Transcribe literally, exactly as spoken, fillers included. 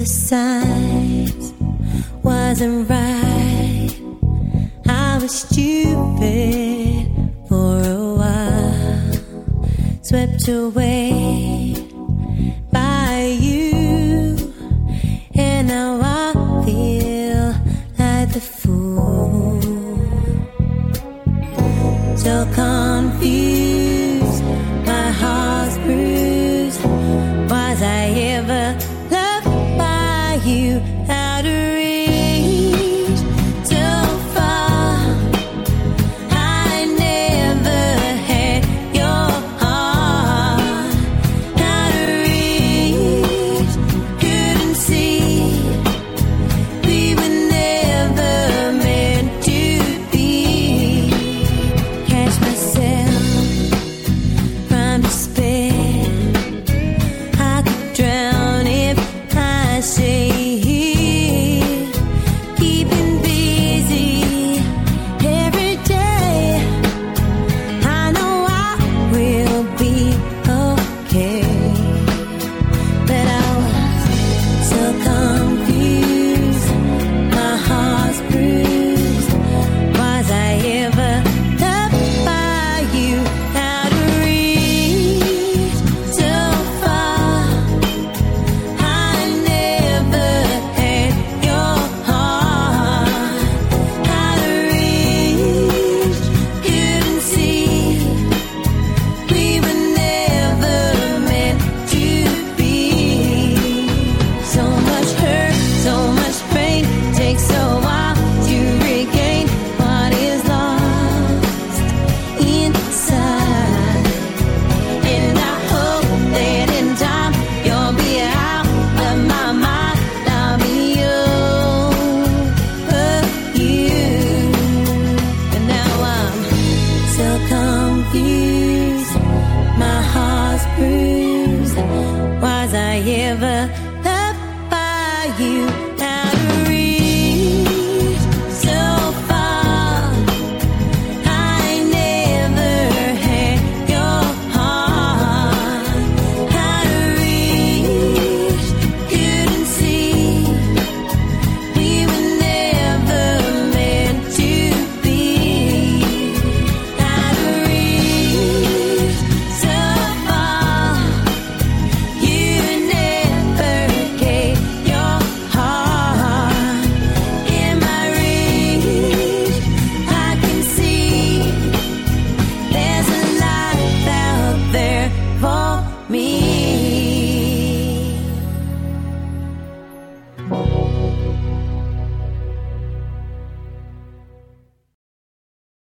signs wasn't right. I was stupid for a while, swept away by you, and now I feel like the fool. So confused, my heart's bruised. Was I ever loved by you? Out of reach, so far. I never had your heart. Out of reach, couldn't see. We were never meant to be. Catch myself from despair. I could drown if I say. Was I ever loved by you?